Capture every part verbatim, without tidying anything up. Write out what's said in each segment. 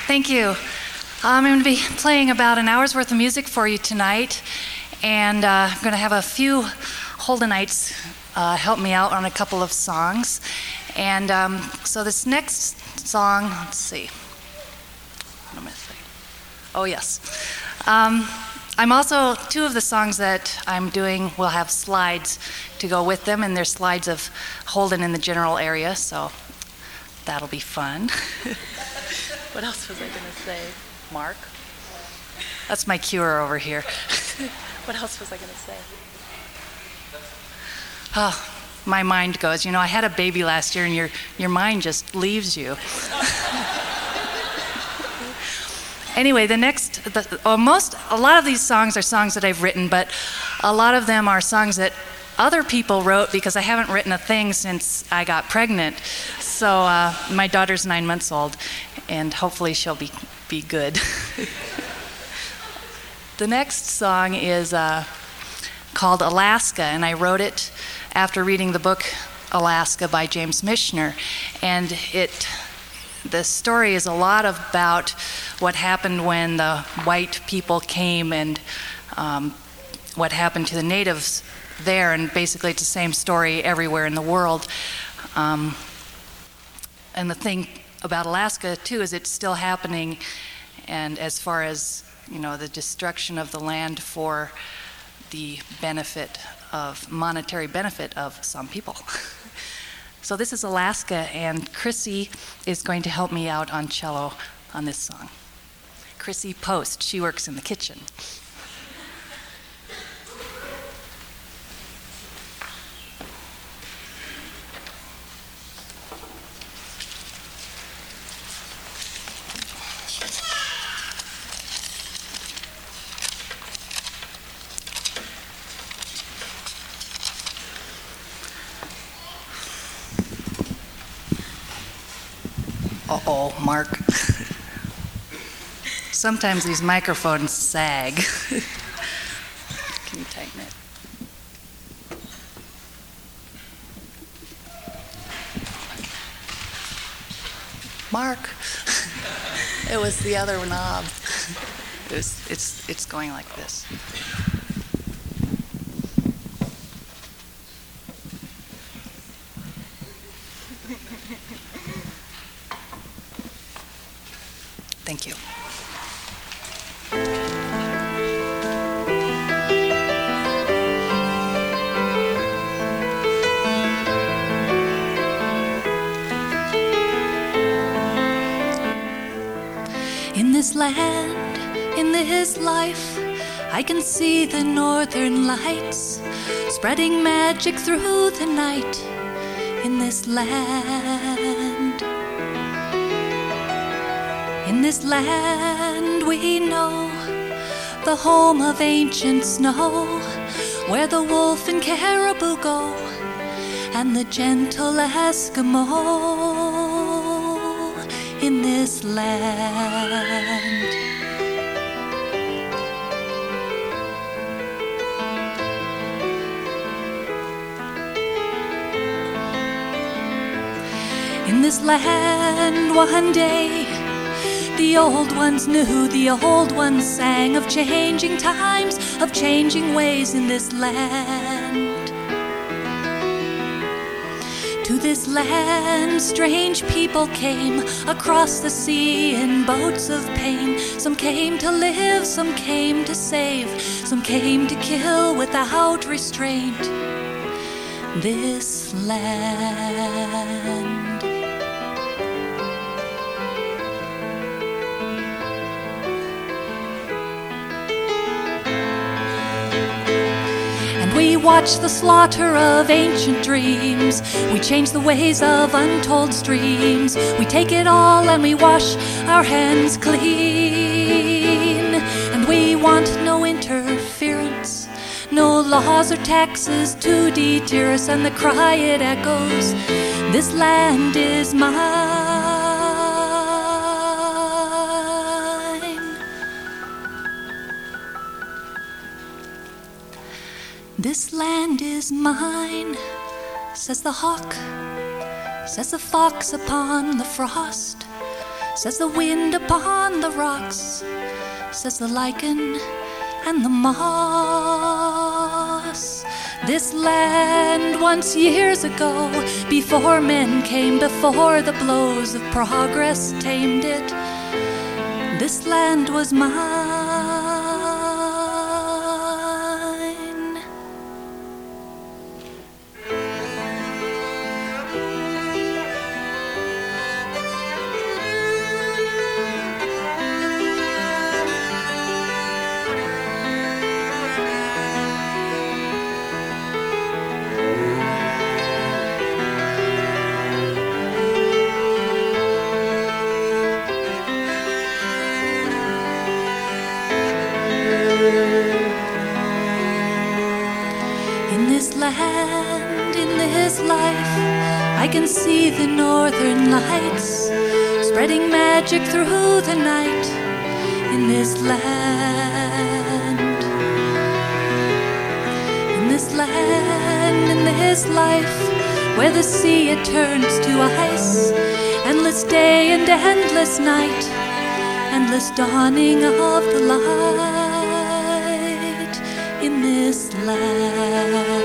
Thank you. I'm going to be playing about an hour's worth of music for you tonight, and uh, I'm going to have a few Holdenites uh, help me out on a couple of songs. And um, so this next song, let's see. What am I saying? Oh, yes. Um, I'm also, two of the songs that I'm doing will have slides to go with them, and they're slides of Holden in the general area, so that'll be fun. What else was I going to say? Mark? That's my cure over here. What else was I going to say? Oh, my mind goes. You know, I had a baby last year, and your your mind just leaves you. Anyway, the next, the, oh, most, a lot of these songs are songs that I've written, but a lot of them are songs that other people wrote because I haven't written a thing since I got pregnant. So uh, my daughter's nine months old, and hopefully she'll be, be good. The next song is uh, called Alaska, and I wrote it after reading the book Alaska by James Michener. And it, the story is a lot about what happened when the white people came and um, what happened to the natives there, and basically it's the same story everywhere in the world. Um, and the thing about Alaska too is it's still happening, and as far as, you know, the destruction of the land for the benefit of, monetary benefit of some people. So this is Alaska, and Chrissy is going to help me out on cello on this song. Chrissy Post, she works in the kitchen. Uh-oh, Mark. Sometimes these microphones sag. Can you tighten it? Mark. It was the other knob. It was, it's, it's going like this. Thank you. In this land, in this life, I can see the northern lights spreading magic through the night in this land. In this land we know, the home of ancient snow, where the wolf and caribou go, and the gentle Eskimo in this land. In this land one day, the old ones knew, the old ones sang of changing times, of changing ways in this land. To this land strange people came across the sea in boats of pain. Some came to live, some came to save, some came to kill without restraint. This land. We watch the slaughter of ancient dreams. We change the ways of untold streams. We take it all and we wash our hands clean. And we want no interference, no laws or taxes to deter us. And the cry it echoes, this land is mine. This land is mine, says the hawk, says the fox upon the frost. says the wind upon the rocks, says the lichen and the moss. This land once years ago, before men came, before the blows of progress tamed it, this land was mine. Land, in this life, I can see the northern lights spreading magic through the night. In this land, in this land, in this life, where the sea it turns to ice, endless day and endless night, endless dawning of the light. In this land.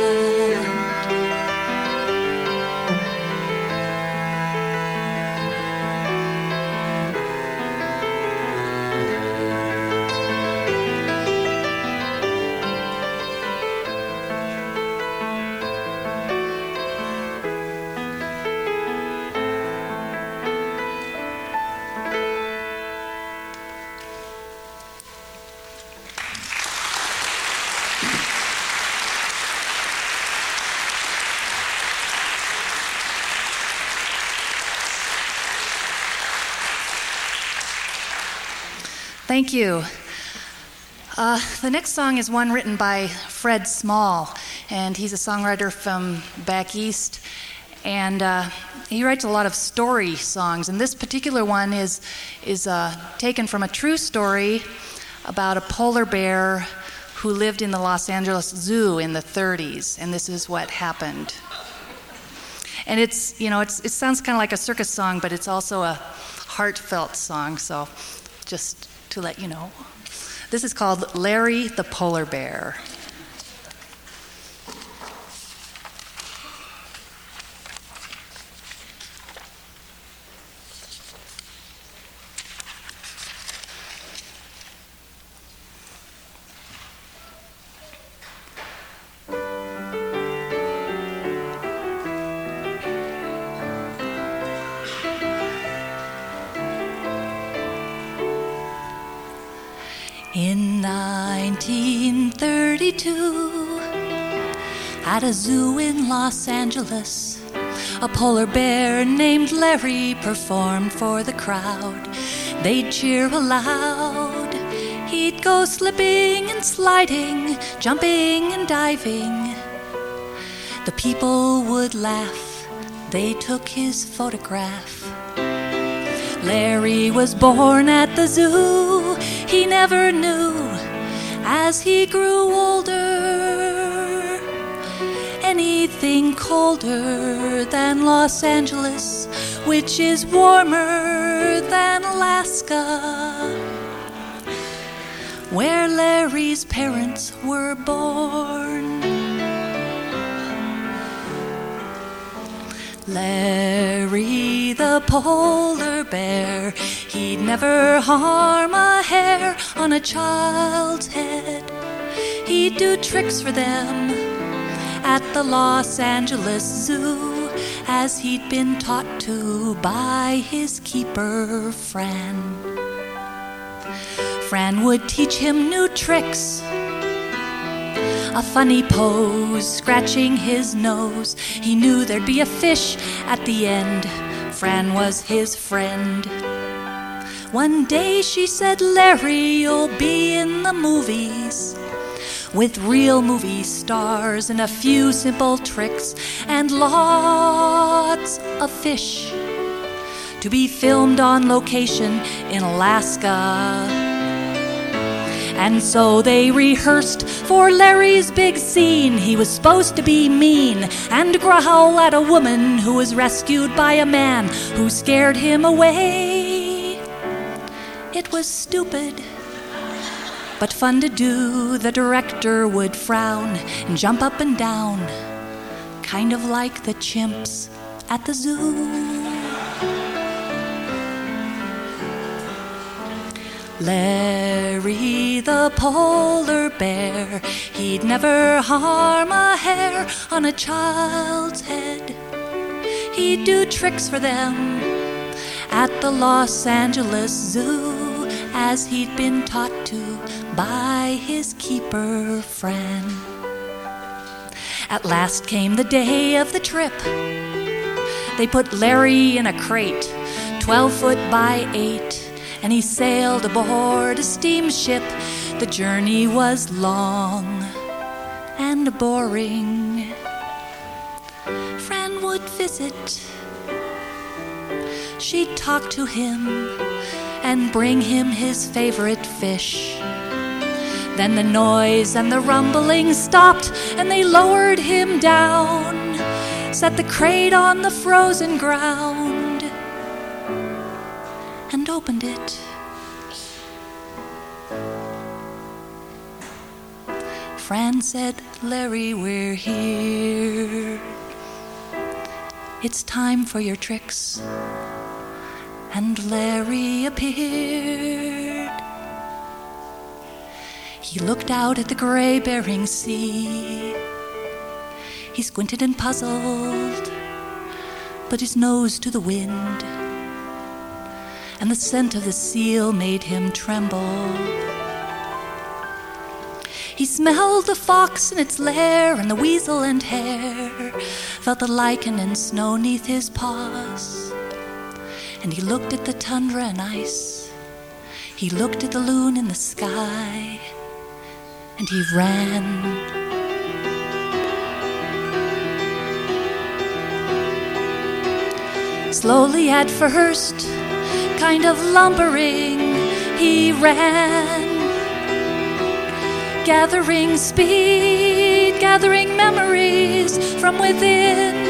Thank you. Uh, the next song is one written by Fred Small, and he's a songwriter from back east, and uh, he writes a lot of story songs, and this particular one is, is uh, taken from a true story about a polar bear who lived in the Los Angeles Zoo in the thirties, and this is what happened. And it's, you know, it's, it sounds kind of like a circus song, but it's also a heartfelt song, so just to let you know. This is called Larry the Polar Bear. In nineteen thirty-two, at a zoo in Los Angeles, a polar bear named Larry performed for the crowd. They'd cheer aloud. He'd go slipping and sliding, jumping and diving. The people would laugh. They took his photograph. Larry was born at the zoo. He never knew as he grew older anything colder than Los Angeles, which is warmer than Alaska, where Larry's parents were born. Larry the polar bear, he'd never harm a hair on a child's head. He'd do tricks for them at the Los Angeles Zoo, as he'd been taught to by his keeper, Fran. Fran would teach him new tricks, a funny pose, scratching his nose. He knew there'd be a fish at the end. Fran was his friend. One day she said, Larry, you'll be in the movies with real movie stars and a few simple tricks and lots of fish to be filmed on location in Alaska. And so they rehearsed for Larry's big scene. He was supposed to be mean and growl at a woman who was rescued by a man who scared him away. It was stupid, but fun to do. The director would frown and jump up and down, kind of like the chimps at the zoo. Larry the polar bear, he'd never harm a hair on a child's head. He'd do tricks for them at the Los Angeles Zoo, as he'd been taught to by his keeper Fran. At last came the day of the trip. They put Larry in a crate, twelve foot by eight, and he sailed aboard a steamship. The journey was long and boring. Fran would visit. She'd talk to him and bring him his favorite fish. Then the noise and the rumbling stopped, and they lowered him down, set the crate on the frozen ground, and opened it. Fran said, "Larry, we're here. It's time for your tricks." And Larry appeared. He looked out at the gray Bering Sea. He squinted and puzzled, put his nose to the wind, and the scent of the seal made him tremble. He smelled the fox in its lair, and the weasel and hare, felt the lichen and snow neath his paws. And he looked at the tundra and ice. He looked at the loon in the sky, and he ran. Slowly at first, kind of lumbering, he ran, gathering speed, gathering memories from within.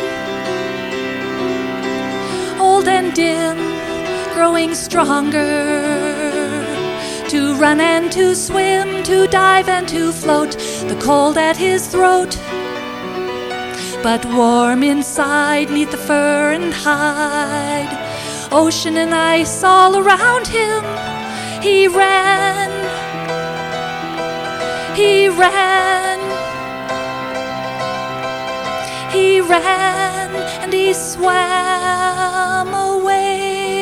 Old and dim, growing stronger, to run and to swim, to dive and to float, the cold at his throat, but warm inside, neath the fur and hide. Ocean and ice all around him. He ran, he ran, he ran, and he swam away.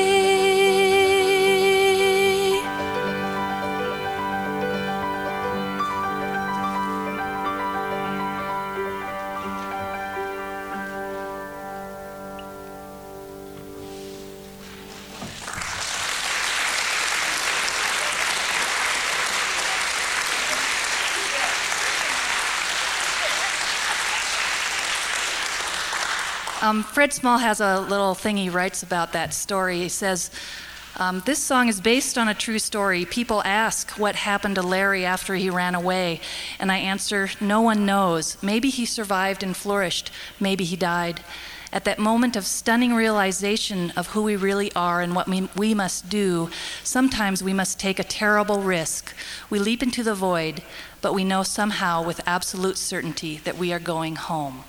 Um, Fred Small has a little thing he writes about that story. He says, um, this song is based on a true story. People ask what happened to Larry after he ran away, and I answer, no one knows. Maybe he survived and flourished. Maybe he died. At that moment of stunning realization of who we really are and what we, we must do, sometimes we must take a terrible risk. We leap into the void, but we know somehow with absolute certainty that we are going home.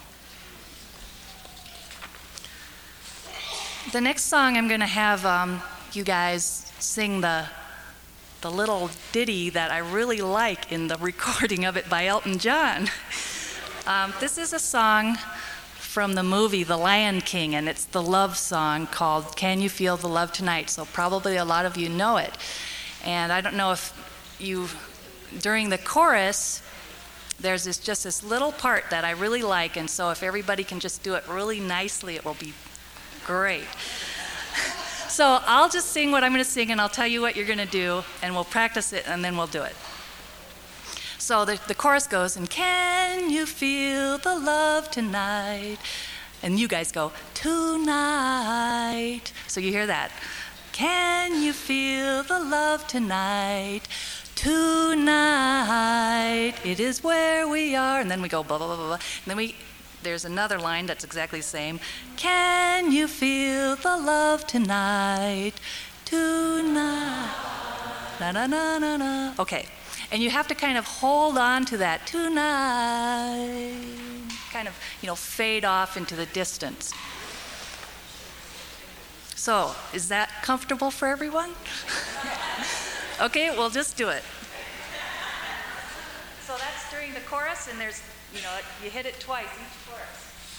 The next song I'm going to have um, you guys sing the the little ditty that I really like in the recording of it by Elton John. Um, this is a song from the movie The Lion King, and it's the love song called Can You Feel the Love Tonight? So probably a lot of you know it. And I don't know if you, during the chorus, there's this, just this little part that I really like, and so if everybody can just do it really nicely, it will be great. So I'll just sing what I'm going to sing, and I'll tell you what you're going to do, and we'll practice it, and then we'll do it. So the, the chorus goes, and can you feel the love tonight? And you guys go, tonight. So you hear that. Can you feel the love tonight? Tonight. It is where we are. And then we go, blah, blah, blah, blah. And then we... There's another line that's exactly the same. Can you feel the love tonight? Tonight. na na na na na. Okay, and you have to kind of hold on to that tonight, kind of, you know, fade off into the distance. So, is that comfortable for everyone? Okay, we'll just do it. So that's during the chorus, and there's, you know, you hit it twice each chorus.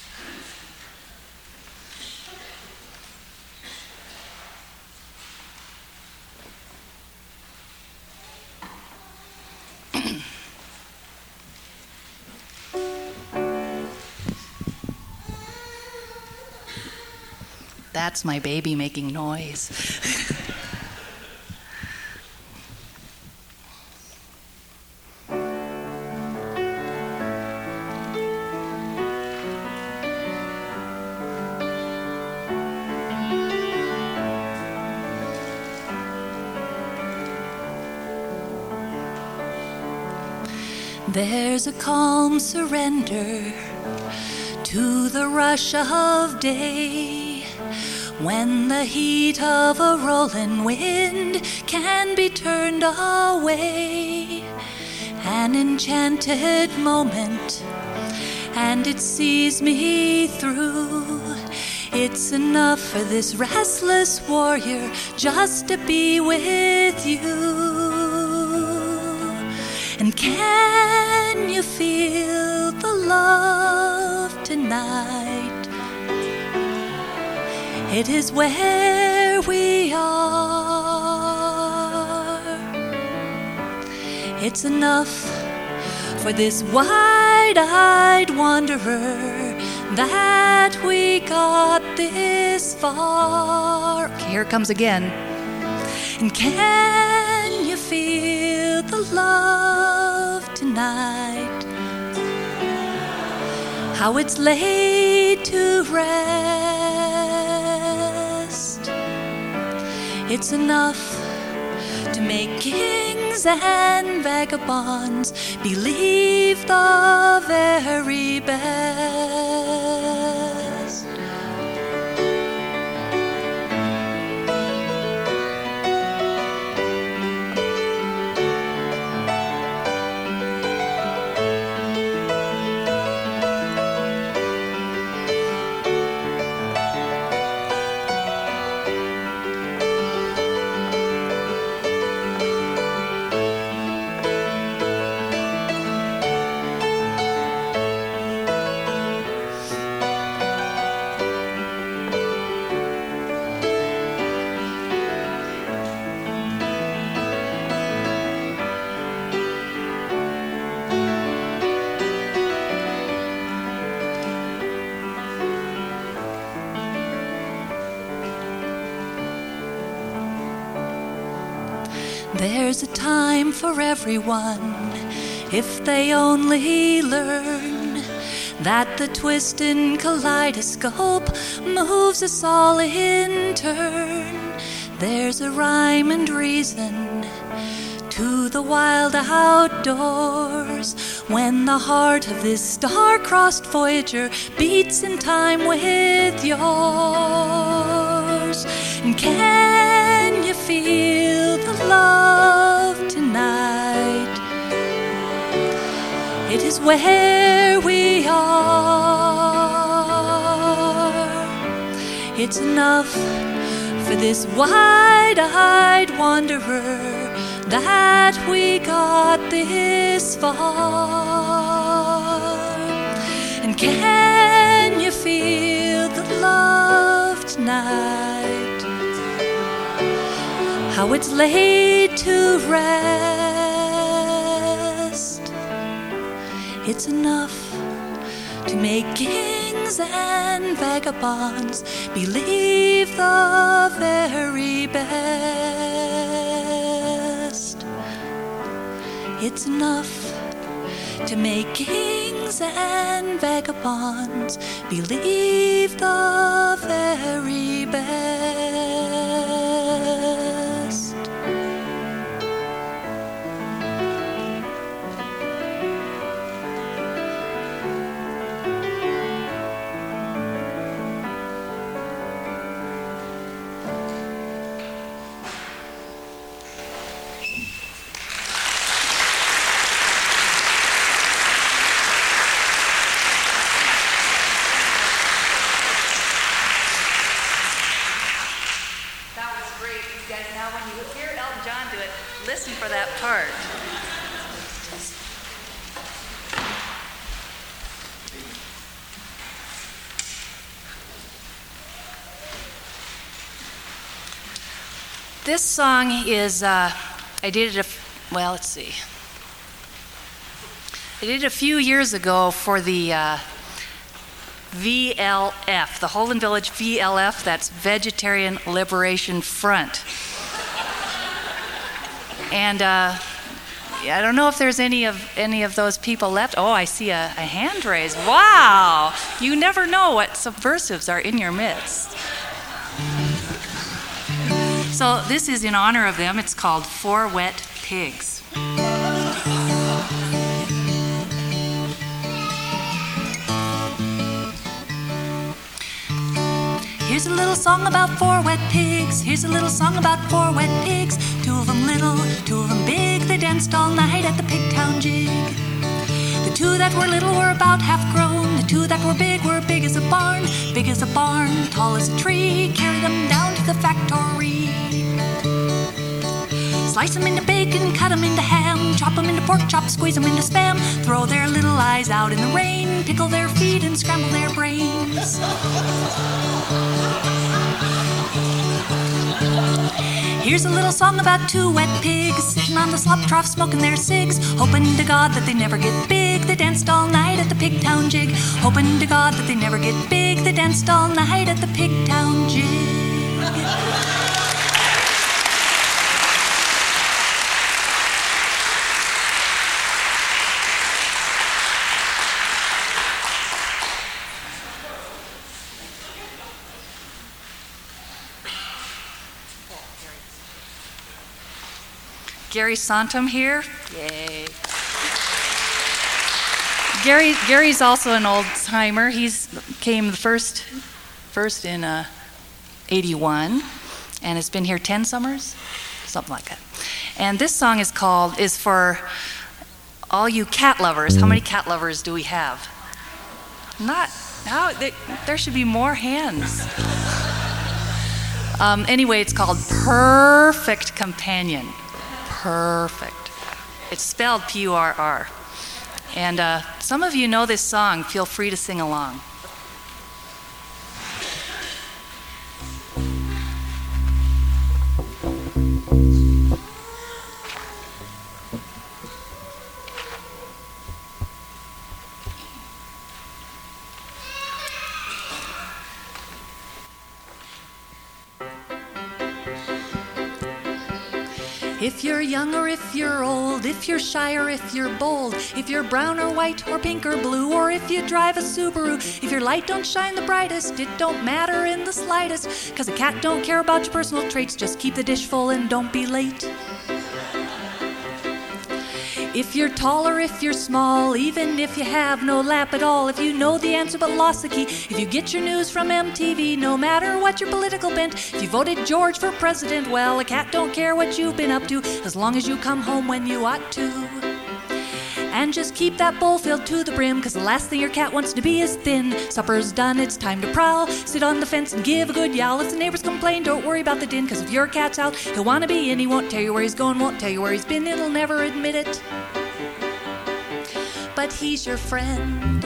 That's my baby making noise. There's a calm surrender to the rush of day, when the heat of a rolling wind can be turned away. An enchanted moment, and it sees me through. It's enough for this restless warrior just to be with you. And can you feel the love tonight? It is where we are. It's enough for this wide-eyed wanderer that we got this far. Okay, here it comes again. And can you feel the love tonight? How it's laid to rest. It's enough to make kings and vagabonds believe the very best. There's a time for everyone if they only learn that the twisting kaleidoscope moves us all in turn. There's a rhyme and reason to the wild outdoors when the heart of this star-crossed voyager beats in time with yours. And can you feel the love tonight? It is where we are. It's enough for this wide-eyed wanderer that we got this far. And can you feel the love tonight? How it's laid to rest. It's enough to make kings and vagabonds believe the very best. It's enough to make kings and vagabonds believe the very best. you guys, now when you hear Elton John do it, listen for that part. This song is, uh, I did it, a, well, let's see. I did it a few years ago for the uh, V L F, the Holden Village V L F, that's Vegetarian Liberation Front. And uh, I don't know if there's any of any of those people left. Oh, I see a, a hand raised. Wow! You never know what subversives are in your midst. So this is in honor of them. It's called Four Wet Pigs. Here's a little song about four wet pigs. Here's a little song about four wet pigs. Two of them little, two of them big. They danced all night at the Pigtown jig. The two that were little were about half grown. The two that were big were big as a barn. Big as a barn, tall as a tree. Carry them down to the factory. Slice them into bacon, cut them into ham. Chop them into pork chop, squeeze them into spam. Throw their little eyes out in the rain. Pickle their feet and scramble their brains. Here's a little song about two wet pigs sitting on the slop trough smoking their cigs, hoping to God that they never get big. They danced all night at the Pigtown jig. Hoping to God that they never get big. They danced all night at the Pigtown jig. Gary Santum here. Yay. Gary Gary's also an old timer. He's came the first first in uh, eighty-one and has been here ten summers, something like that. And this song is called is for all you cat lovers. How many cat lovers do we have? Not now. There, there should be more hands. Um, anyway, it's called Perfect Companion. Perfect. It's spelled P U R R. And uh, some of you know this song. Feel free to sing along. If you're young or if you're old, if you're shy or if you're bold, if you're brown or white or pink or blue, or if you drive a Subaru, if your light don't shine the brightest, it don't matter in the slightest, 'cause a cat don't care about your personal traits. Just keep the dish full and don't be late. If you're tall or if you're small, even if you have no lap at all, if you know the answer but lost the key, if you get your news from M T V, no matter what your political bent, if you voted George for president, well, a cat don't care what you've been up to, as long as you come home when you ought to. And just keep that bowl filled to the brim, 'cause the last thing your cat wants to be is thin. Supper's done, it's time to prowl. Sit on the fence and give a good yowl. If the neighbors complain, don't worry about the din, 'cause if your cat's out, he'll want to be in. He won't tell you where he's going, won't tell you where he's been. It'll never admit it. But he's your friend.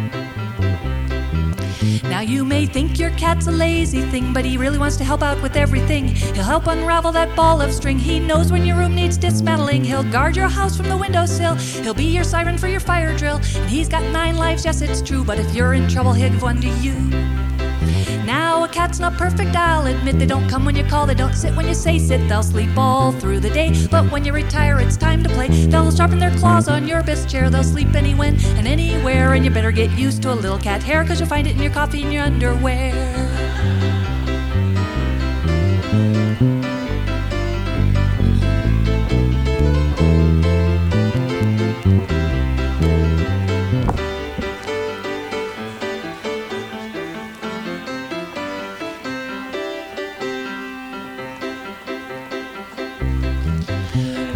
Now you may think your cat's a lazy thing, but he really wants to help out with everything. He'll help unravel that ball of string. He knows when your room needs dismantling. He'll guard your house from the windowsill. He'll be your siren for your fire drill. And he's got nine lives, yes it's true, but if you're in trouble he'll give one to you. Now a cat's not perfect, I'll admit. They don't come when you call, they don't sit when you say sit. They'll sleep all through the day, but when you retire it's time to play. They'll sharpen their claws on your best chair. They'll sleep any when and anywhere, and you better get used to a little cat hair, 'cause you'll find it in your coffee and your underwear.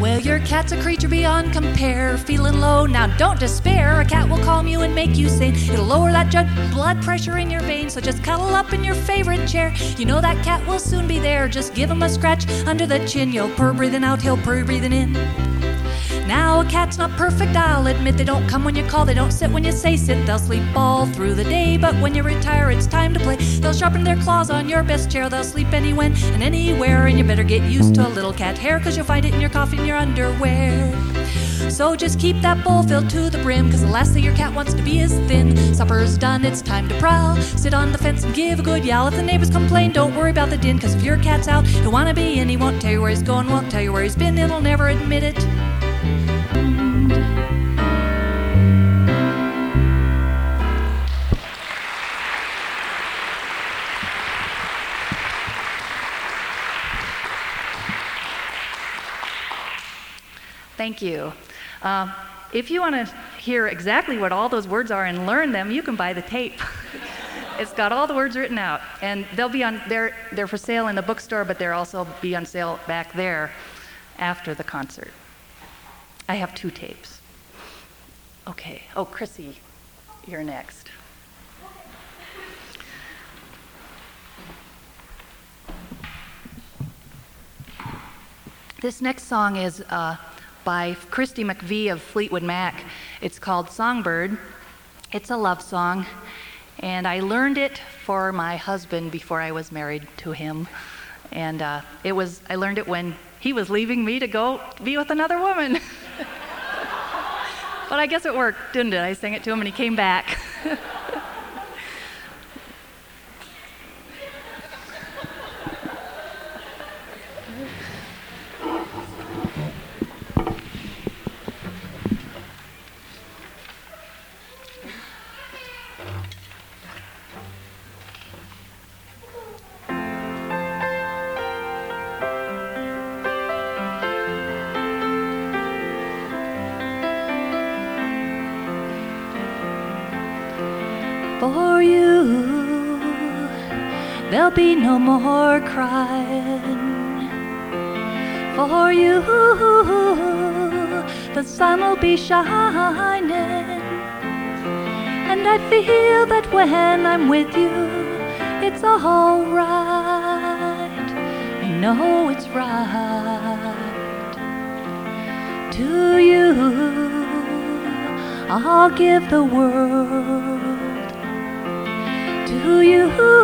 Well, your cat's a creature beyond compare, feeling low, now don't despair. A cat will calm you and make you sane. It'll lower that ju- blood pressure in your veins, so just cuddle up in your favorite chair. You know that cat will soon be there, just give him a scratch under the chin. You'll purr breathing out, he'll purr breathing in. Now a cat's not perfect, I'll admit. They don't come when you call, they don't sit when you say sit. They'll sleep all through the day, but when you retire it's time to play. They'll sharpen their claws on your best chair. They'll sleep any when and anywhere, and you better get used to a little cat hair, cause you'll find it in your coffee and your underwear. So just keep that bowl filled to the brim, cause the last thing your cat wants to be is thin. Supper's done, it's time to prowl. Sit on the fence and give a good yowl. If the neighbors complain, don't worry about the din, cause if your cat's out, he'll wanna be in. He won't tell you where he's going, won't tell you where he's been, he'll never admit it. Thank you. Um, if you want to hear exactly what all those words are and learn them, you can buy the tape. It's got all the words written out, and they'll be on. They're they're for sale in the bookstore, but they'll also be on sale back there after the concert. I have two tapes. Okay. Oh, Chrissy, you're next. This next song is uh, by Christy McVie of Fleetwood Mac. It's called Songbird. It's a love song, and I learned it for my husband before I was married to him. And uh, it was I learned it when he was leaving me to go be with another woman. But I guess it worked, didn't it? I sang it to him and he came back. For you, there'll be no more crying. For you, the sun will be shining. And I feel that when I'm with you, it's all right. I know it's right. To you, I'll give the world. To you,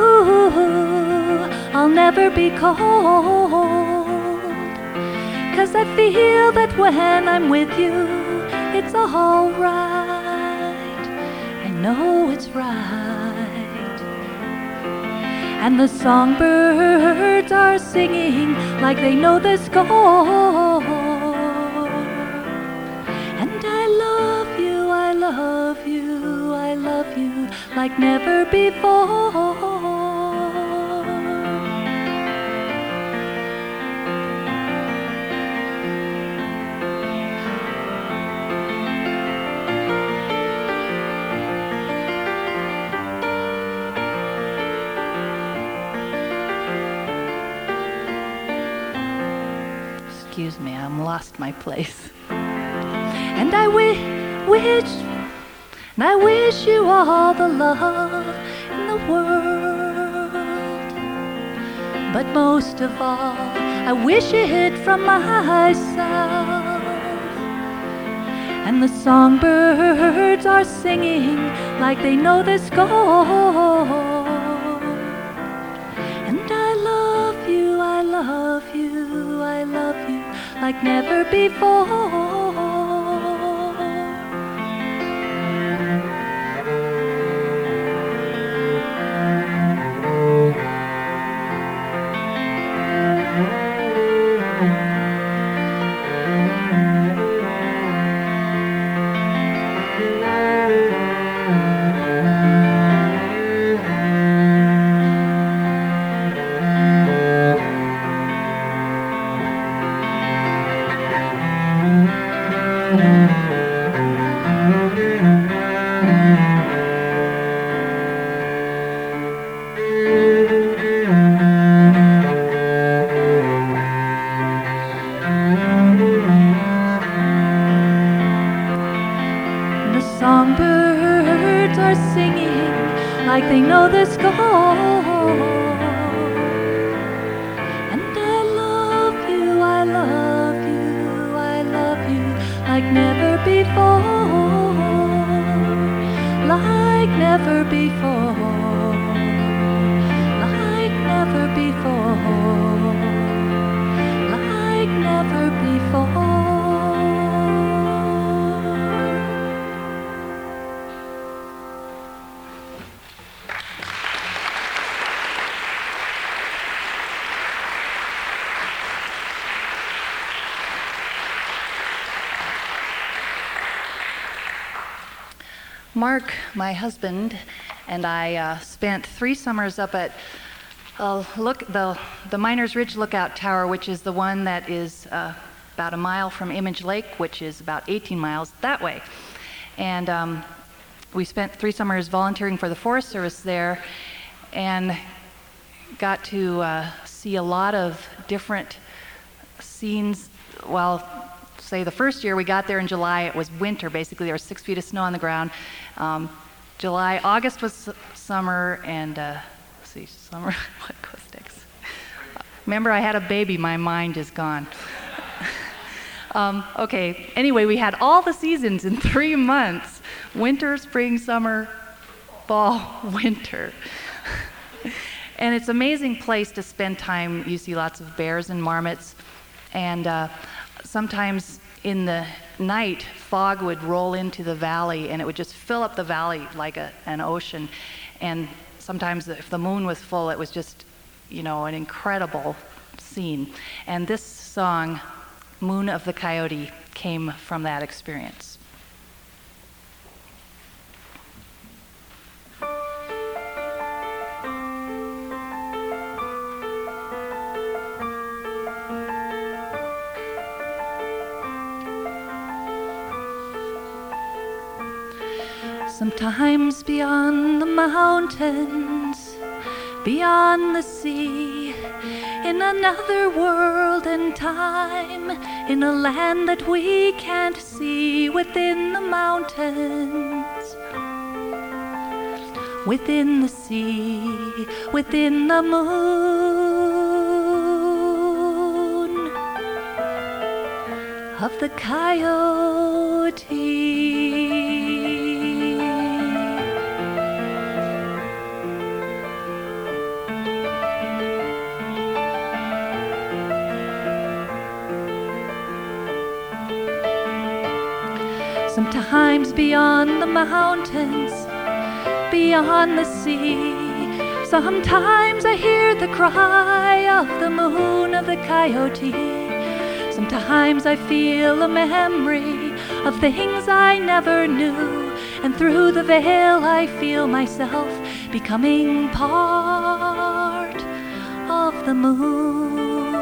I'll never be cold, 'cause I feel that when I'm with you, it's all right. I know it's right. And the songbirds are singing like they know the score. And I love you, I love you, I love you like never before. Excuse me, I'm lost my place. And I wi- wish And I wish you all the love in the world. But most of all, I wish it from myself. And the songbirds are singing like they know the score. And I love you, I love you, I love you like never before. Mm-hmm. they know the score. And I love you, I love you, I love you like never before, like never before, like never before, like never before. Mark, my husband, and I uh, spent three summers up at uh, look the the Miners Ridge Lookout Tower, which is the one that is uh, about a mile from Image Lake, which is about eighteen miles that way. And um, we spent three summers volunteering for the Forest Service there, and got to uh, see a lot of different scenes. Well, say the first year we got there in July, it was winter. Basically, there was six feet of snow on the ground. Um, July, August was summer, and uh, let's see, summer. What goes next? Remember, I had a baby. My mind is gone. um, okay. Anyway, we had all the seasons in three months: winter, spring, summer, fall, winter. And it's an amazing place to spend time. You see lots of bears and marmots, and uh, sometimes in the night, fog would roll into the valley, and it would just fill up the valley like a, an ocean. And sometimes if the moon was full, it was just, you know, an incredible scene. And this song, Moon of the Coyote, came from that experience. Sometimes beyond the mountains, beyond the sea, in another world and time, in a land that we can't see, within the mountains, within the sea, within the moon of the coyote. Sometimes beyond the mountains, beyond the sea, sometimes I hear the cry of the moon of the coyote. Sometimes I feel a memory of things I never knew, and through the veil I feel myself becoming part of the moon.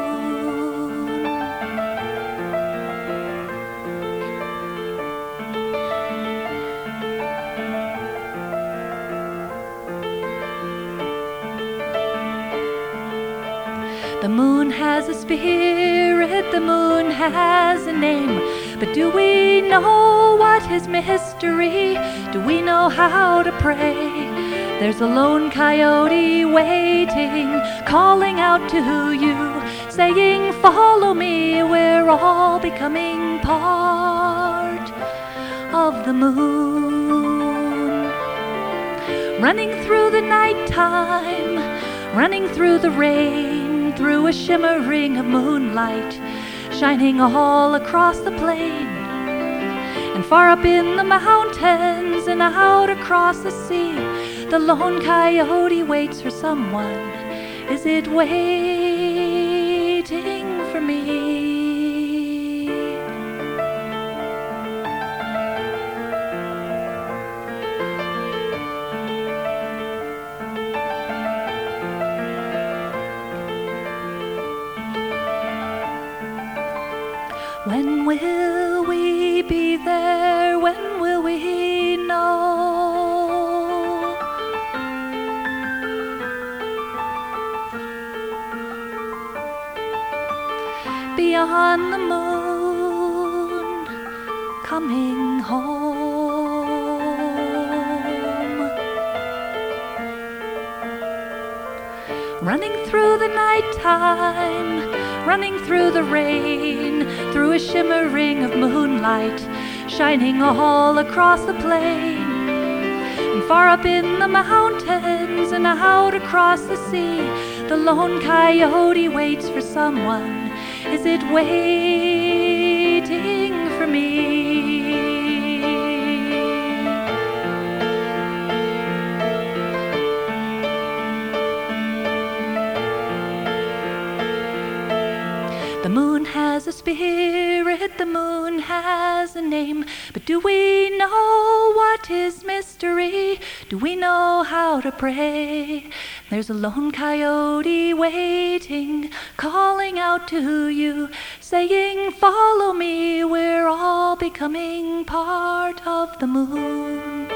The moon has a spirit, the moon has a name, but do we know what his mystery? Do we know how to pray? There's a lone coyote waiting, calling out to you, saying, follow me, we're all becoming part of the moon. Running through the nighttime, running through the rain, through a shimmering of moonlight, shining all across the plain, and far up in the mountains and out across the sea, the lone coyote waits for someone. Is it waiting for me? When will we be there? When will we know? Beyond the moon, coming home. running through the nighttime, running through the rain, through a shimmering of moonlight, shining all across the plain. And far up in the mountains and out across the sea, the lone coyote waits for someone. Is it waiting for me? The moon has a spirit, the moon has a name, but do we know what is mystery? Do we know how to pray? There's a lone coyote waiting, calling out to you, saying, follow me, we're all becoming part of the moon.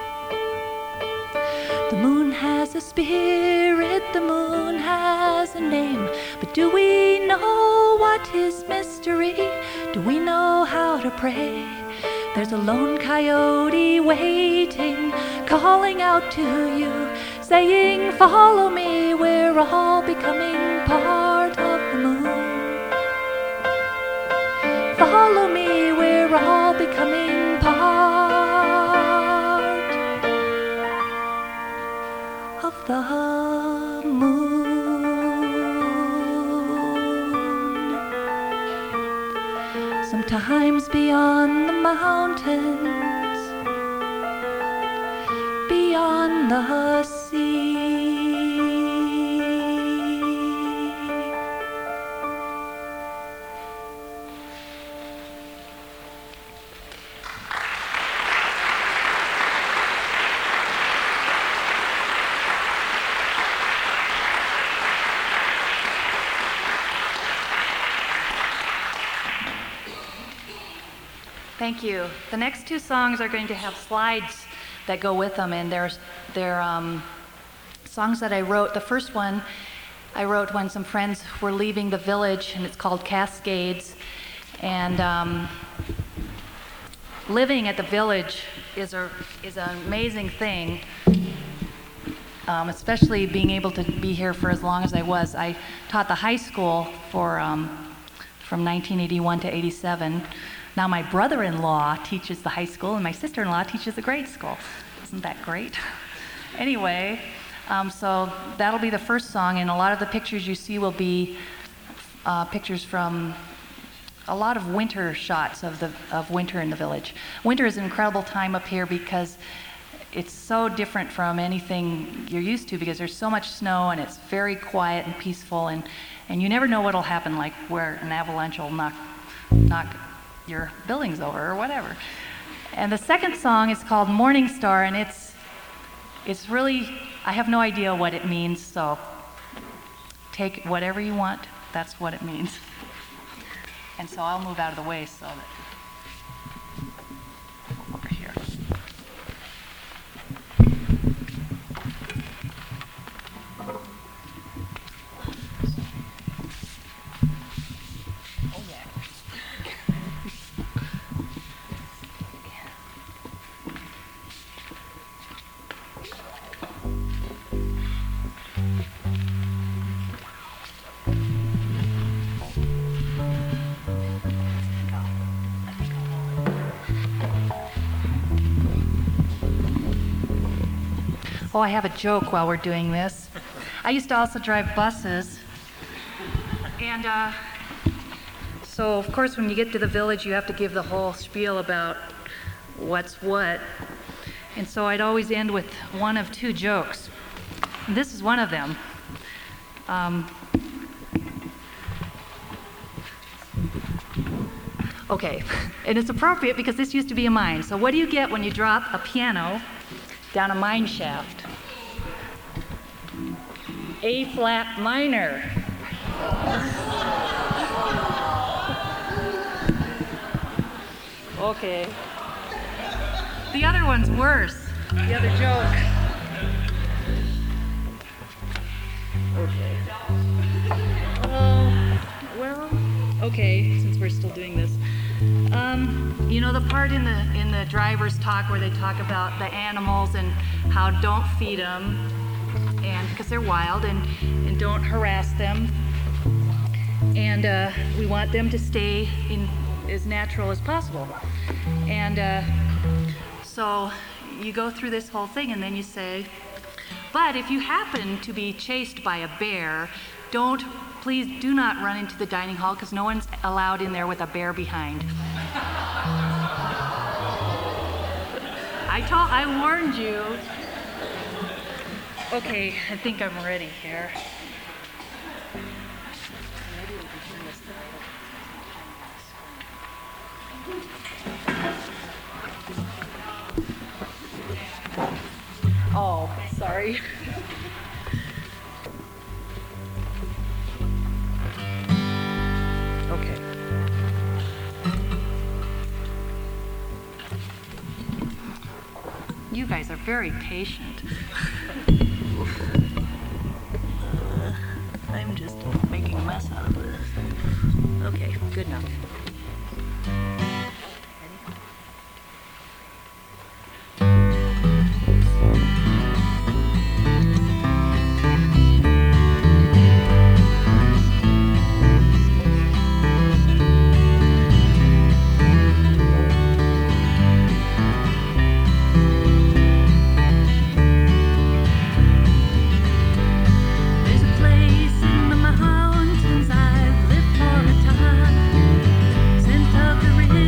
The moon has a spirit, the moon has a name, but do we know what is mystery? Do we know how to pray? There's a lone coyote waiting, calling out to you, saying, follow me, we're all becoming part of the moon. Follow me, we're all becoming part of the moon. Sometimes beyond the mountains, beyond the sea, Thank you. The next two songs are going to have slides that go with them, and they're, they're um, songs that I wrote. The first one I wrote when some friends were leaving the village, and it's called Cascades. And um, living at the village is, a, is an amazing thing, um, especially being able to be here for as long as I was. I taught the high school for um, from nineteen eighty-one to eighty-seven. Now my brother-in-law teaches the high school, and my sister-in-law teaches the grade school. Isn't that great? Anyway, um, so that'll be the first song, and a lot of the pictures you see will be uh, pictures from a lot of winter shots of the of winter in the village. Winter is an incredible time up here because it's so different from anything you're used to, because there's so much snow and it's very quiet and peaceful, and, and you never know what'll happen, like where an avalanche will knock knock your buildings over or whatever. And the second song is called Morning Star, and it's it's really, I have no idea what it means, so take whatever you want, that's what it means. And so I'll move out of the way so that over here. Oh, I have a joke while we're doing this. I used to also drive buses, and uh, so of course when you get to the village you have to give the whole spiel about what's what. And so I'd always end with one of two jokes. And this is one of them. Um, okay, and it's appropriate because this used to be a mine. So what do you get when you drop a piano down a mine shaft? A flat minor. Okay. The other one's worse. The other joke. Okay. Uh, well, okay, since we're still doing this. Um, you know the part in the in the driver's talk where they talk about the animals and how don't feed them, and because they're wild, and, and don't harass them. And uh, we want them to stay in as natural as possible. And uh, so you go through this whole thing, and then you say, but if you happen to be chased by a bear, don't, please do not run into the dining hall, because no one's allowed in there with a bear behind. I told, I warned you. Okay, I think I'm ready here. Oh, sorry. Okay. You guys are very patient. Uh, I'm just making a mess out of this. Okay, good enough. Scent of the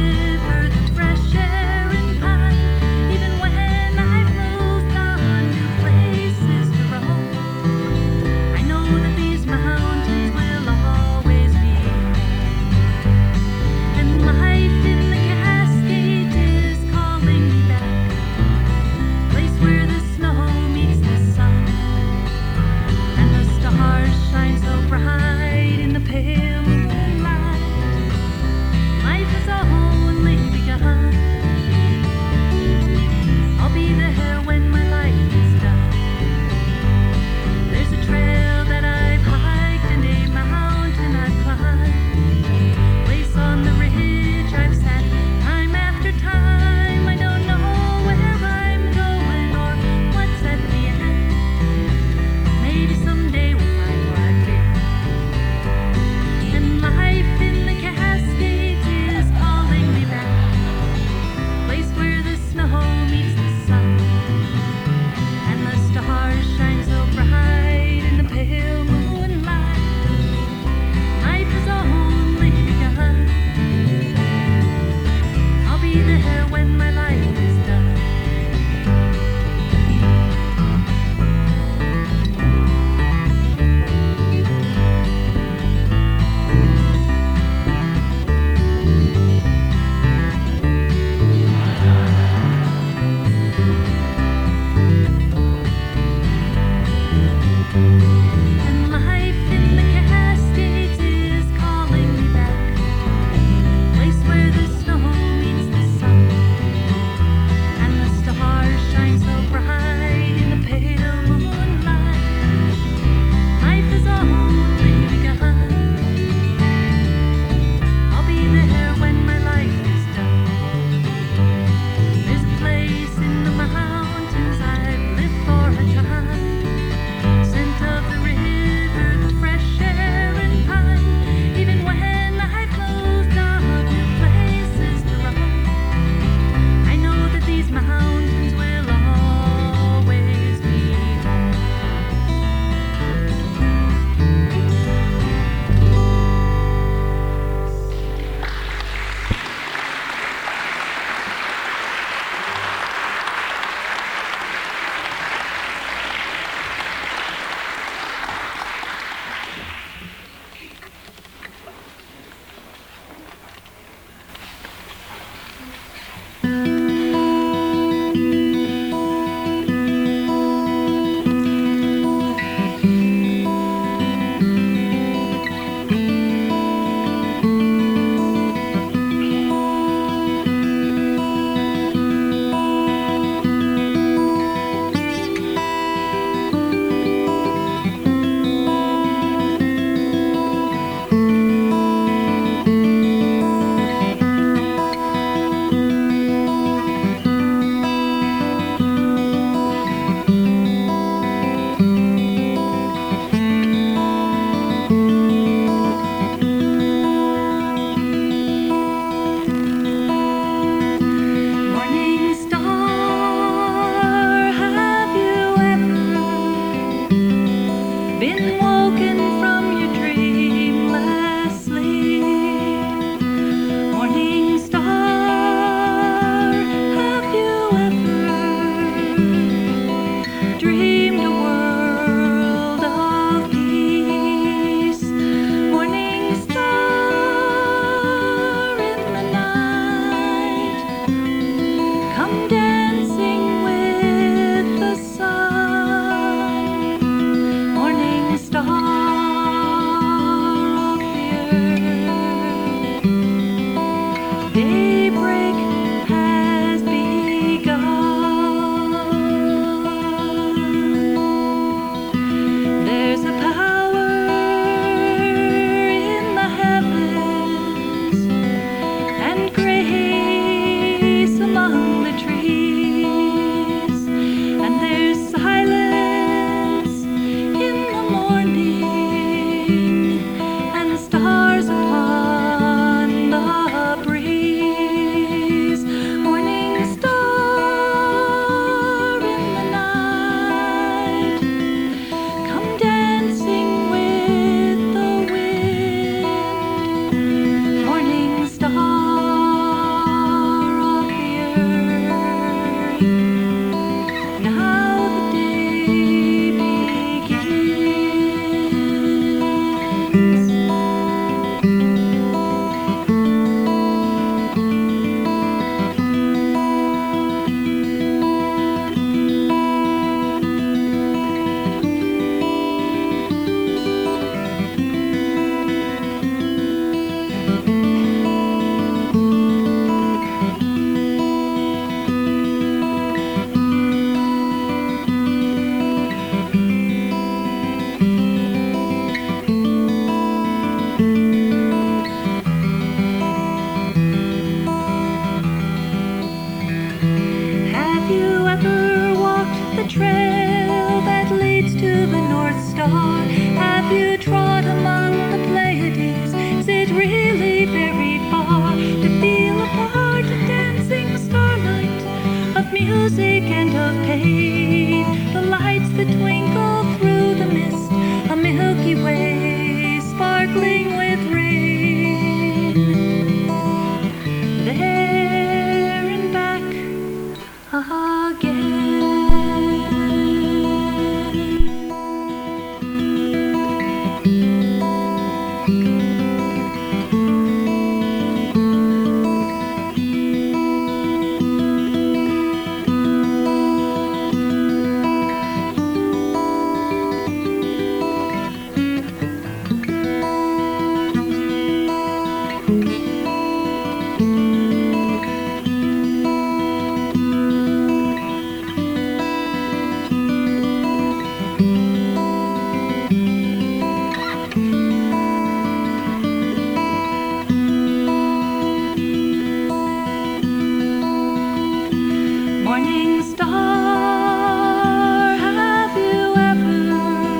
star, have you ever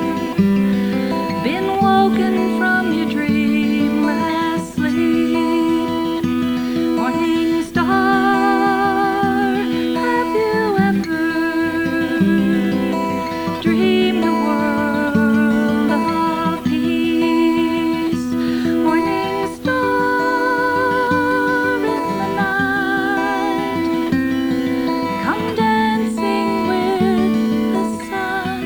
been woken from your dreamless sleep? Morning star, have you ever dreamed a world of peace? Morning star in the night, come dancing with the sun.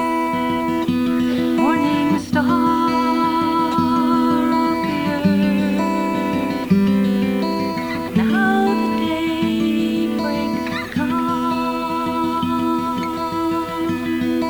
Morning star of the earth, now the daybreak comes.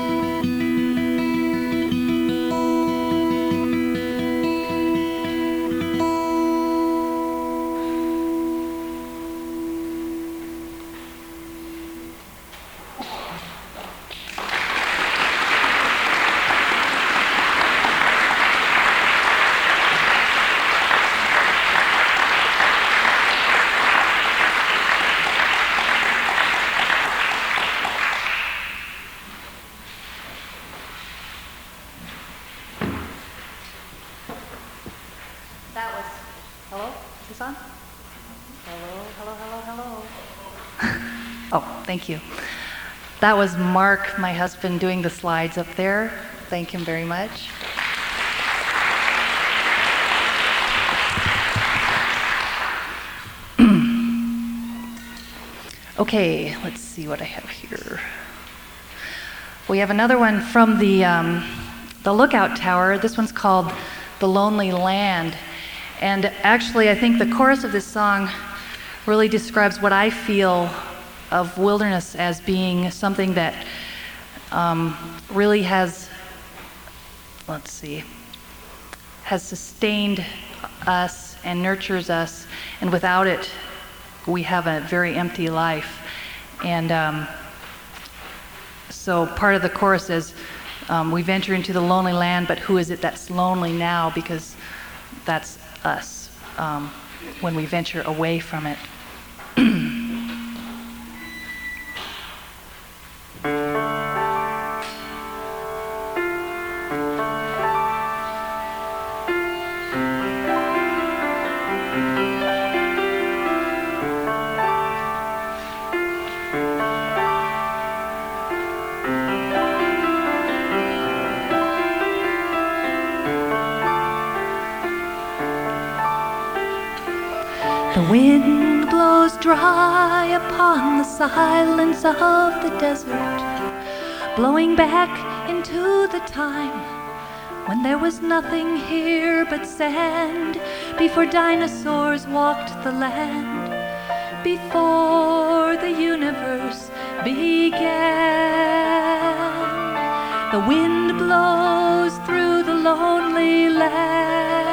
That was, hello, is this on? Hello, hello, hello, hello. Oh, thank you. That was Mark, my husband, doing the slides up there. Thank him very much. Okay, let's see what I have here. We have another one from the, um, the Lookout Tower. This one's called The Lonely Land. And actually, I think the chorus of this song really describes what I feel of wilderness as being something that um, really has, let's see, has sustained us and nurtures us, and without it, we have a very empty life. And um, so part of the chorus is, um, we venture into the lonely land, but who is it that's lonely now? Because that's us um, when we venture away from it. The wind blows dry upon the silence of the desert, blowing back into the time when there was nothing here but sand, before dinosaurs walked the land, before the universe began. The wind blows through the lonely land.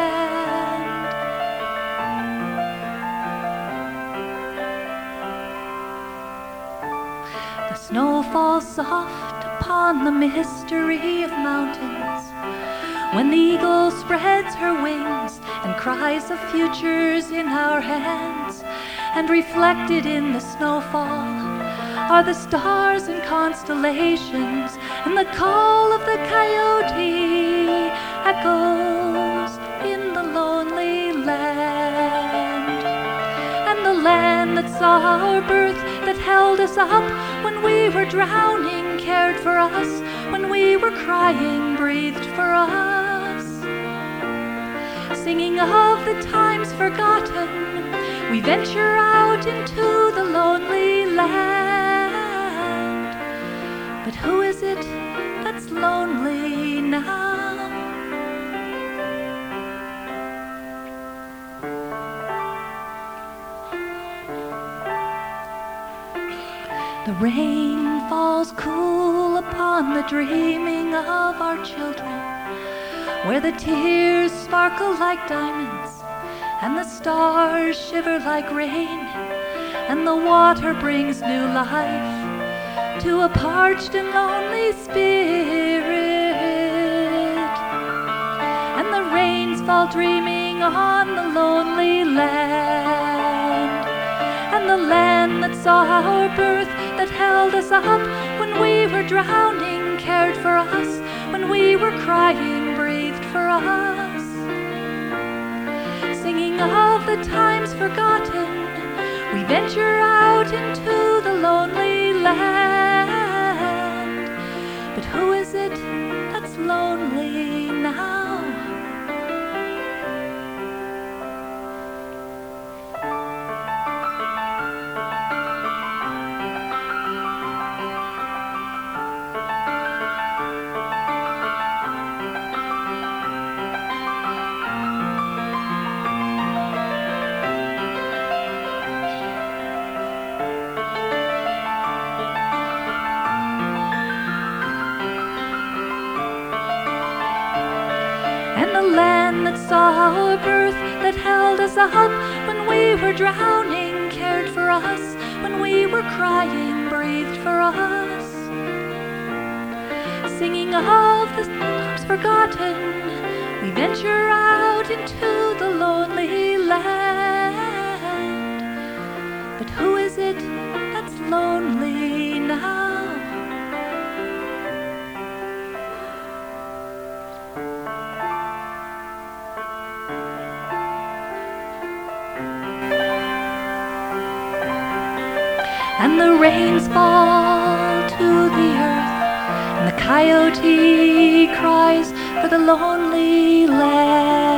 The snow falls soft upon the mystery of mountains, when the eagle spreads her wings and cries of futures in our hands. And reflected in the snowfall are the stars and constellations, and the call of the coyote echoes in the lonely land. And the land that saw our birth, that held us up when we were drowning, cared for us when we were crying, breathed for us. Singing of the times forgotten, we venture out into the lonely land. But who is it that's lonely now? The rain falls cool upon the dreaming of our children, where the tears sparkle like diamonds and the stars shiver like rain, and the water brings new life to a parched and lonely spirit. And the rains fall dreaming on the lonely land, and the land that saw our birth, that held us up when we were drowning, cared for us when we were crying, breathed for us. Singing of the times forgotten, we venture out into the lonely land. But who is it that's lonely now? And the land that saw our birth, that held us up when we were drowning, cared for us when we were crying, breathed for us. Singing of the times forgotten, we venture out into the lonely land. But who is it that's lonely now? And the rains fall to the earth, and the coyote cries for the lonely land.